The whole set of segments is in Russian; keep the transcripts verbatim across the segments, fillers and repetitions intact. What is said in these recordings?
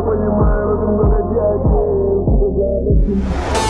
понимаю, в этом городе один.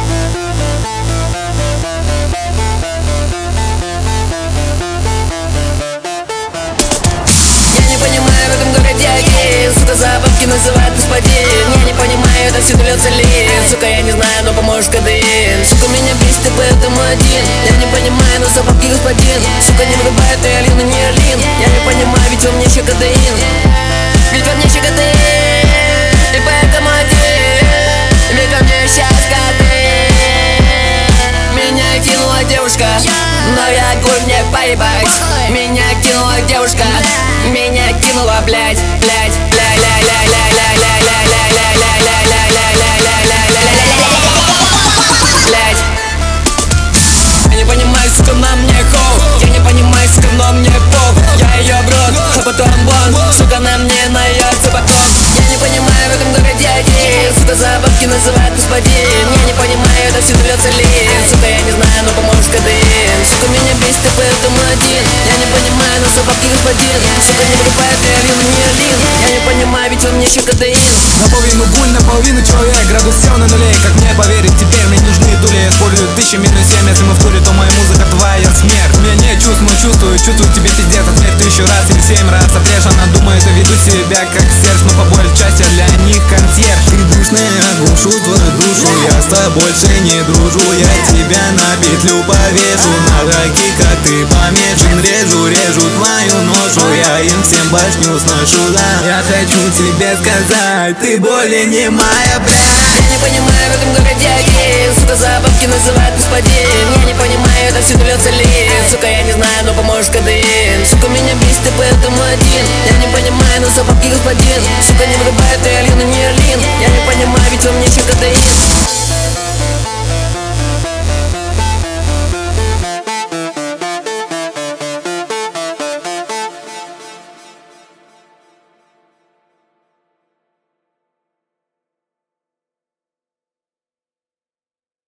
Я не понимаю, в этом городе один. Сука, за бабки называют господин. Я не понимаю, это все льется лин. Сука, я не знаю, но поможешь кадеин. Сука, меня бесит, и поэтому один. Я не понимаю, но за бабки господин. Сука, не вырубает, и Алина не Алин. Я не понимаю, ведь он мне еще кадеин. Ведь во мне еще кадеин. И поэтому один. Ведь во мне сейчас кадеин. Меня кинула девушка, но я огонь мне поебать. Меня кинула девушка, меня кинула, блять, блять, бля ля ля ля ля ля ля ля ля ля ля ля ля ля ля блять. Я не понимаю, сука, на мне хоп. Я не понимаю, сука, но мне поп. Я ее в рот, а потом вон. Сука, на мне нается потом. Я не понимаю, в этом городе один. Сука, за бабки называют господин. Я не понимаю, это все льется лин. Сука, я не знаю, но поможешь кадеин. Сука, меня бесит, и поэтому один. Я не понимаю, но за бабки господин. Сука, не вырубает, и Алина не Алин. Я не понимаю, ведь он мне еще кадеин. Наполовину буль, наполовину человек. Градус все на нуле, как мне поверить? Теперь мне нужны дули. Я использую тысячи минус семь. Если мы в туре, то моя музыка твоя смерть. У меня нет чувств, но чувствую, чувствую тебе пиздец. Ответь тысячу раз или семь раз. Отрежена, думает, я веду себя как серж. Но по большей части для них консьерж. Ты душная, глушу твою душу. Я с тобой больше не дружу. Я тебя на петлю повешу. На гаки, как ты помешан. Режу, режу твою ношу. Я им всем башню сношу, да. Я хочу тебе сказать, ты более не моя, блядь. Я не понимаю, в этом городе один. Сука, за бабки называют господин. Я не понимаю, это все льется лин. Сука, я не знаю, но поможешь кадеин. Сука, меня бесит, и поэтому один. Я не понимаю, но за бабки господин. Сука, не вырубает, и